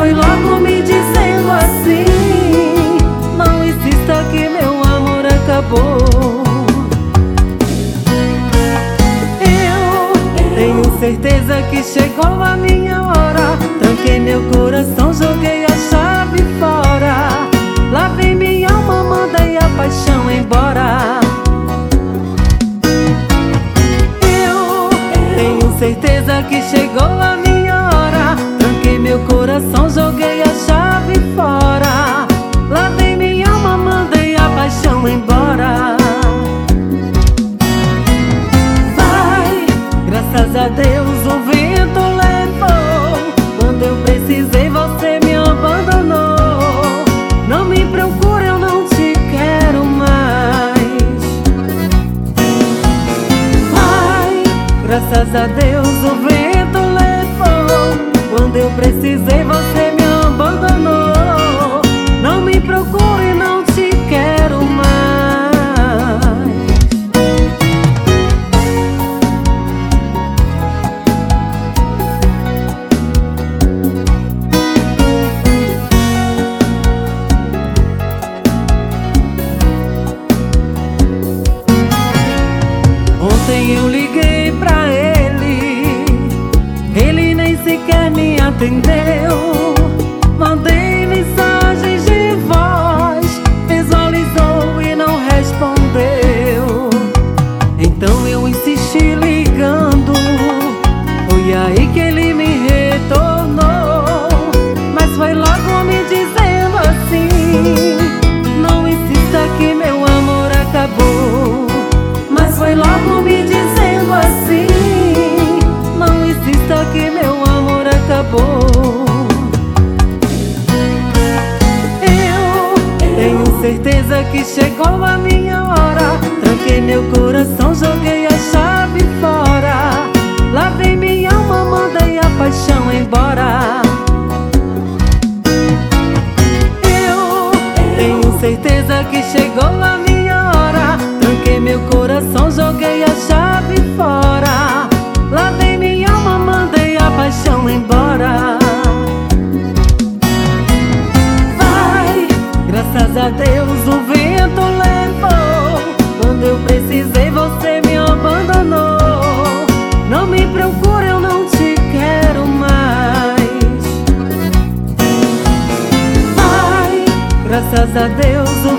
foi logo me dizendo assim: não insista que meu amor acabou. Eu tenho certeza que chegou a minha hora. Tranquei meu coração, joguei a chave fora. Lavei minha alma, mandei a paixão embora. Eu tenho certeza que chegou a minha hora. Tranquei meu coração, joguei a chave fora. Lavei minha alma, mandei a paixão embora. Vai, graças a Deus o vento levou. Quando eu precisei você me abandonou. Não me procure, eu não te quero mais. Vai, graças a Deus o vento levou. Quando eu precisei você me abandonou. Não me procure, não te quero mais. Ontem eu liguei pra ele, ele nem sequer me atendeu. Mandei mensagens de voz, visualizou e não respondeu. Então eu insisti ligando, foi aí que ele me retornou. Mas foi logo me dizendo assim: não insista que meu amor acabou. Mas foi logo me dizendo assim: não insista que meu amor acabou. Eu tenho certeza que chegou a minha hora. Tranquei meu coração, joguei a chave fora. Lavei minha alma, mandei a paixão embora. Eu tenho certeza que chegou a minha hora. Tranquei meu coração, joguei a chave fora. Lavei minha alma, mandei a paixão embora. Vai, graças a Deus o vento levou. Quando eu precisei você me abandonou. Não me procure, eu não te quero mais. Vai, graças a Deus o